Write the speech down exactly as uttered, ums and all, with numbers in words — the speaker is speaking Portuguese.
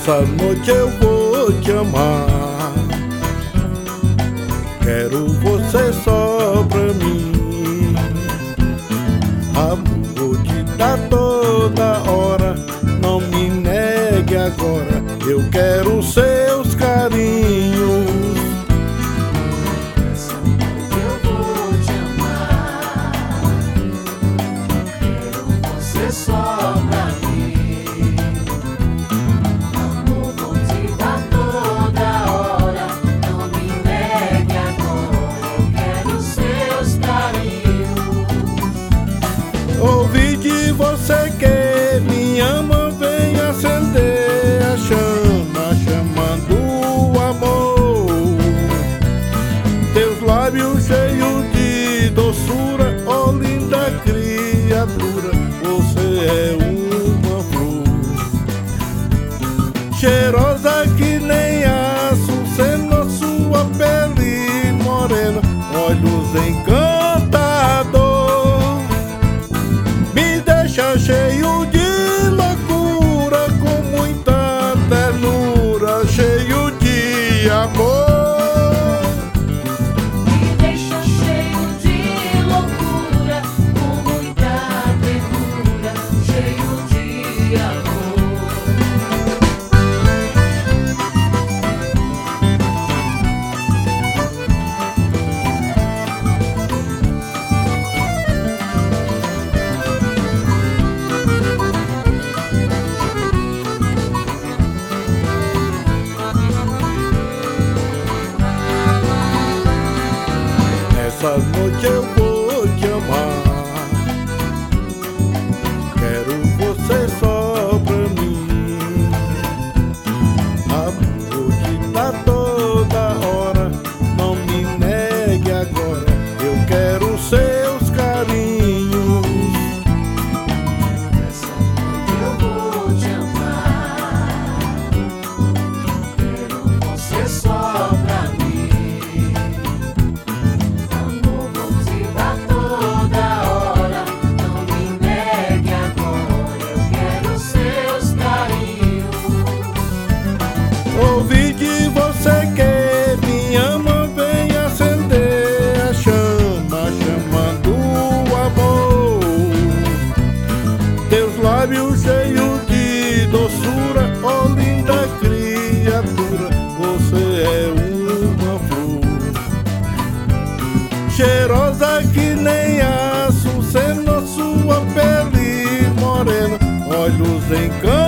Nessa noite eu vou te amar, quero você só pra mim. Amor, vou te dar toda hora, não me negue agora, eu quero seus carinhos. Nessa noite eu vou te amar, quero você só pra mim. Amor, vou te dar toda hora, não me negue agora, eu quero seus carinhos. Ouvi de você que me ama, vem acender a chama, chamando o amor. Teus lábios cheios de doçura, oh linda criatura, você é uma flor, cheirosa que nem açucena, sua pele morena, olhos encantador, me deixa cheio de loucura, com muita ternura, cheio de amor. Me deixa cheio de loucura, com muita ternura, cheio de amor. Nessa noite eu vou te amar, quero você só pra mim. Amor, vou te dar toda hora, não me negue agora, eu quero seus carinhos. Nessa noite eu vou te amar, quero você só pra mim. Amor, vou te dar toda hora, não me negue agora, eu quero seus carinhos. Ouvi de você que me ama, vem acender a chama, chamando o amor. Teus lábios cheios de doçura, oh linda criatura, você é uma flor, cheirosa que nem açucena, sua pele morena, olhos encantados,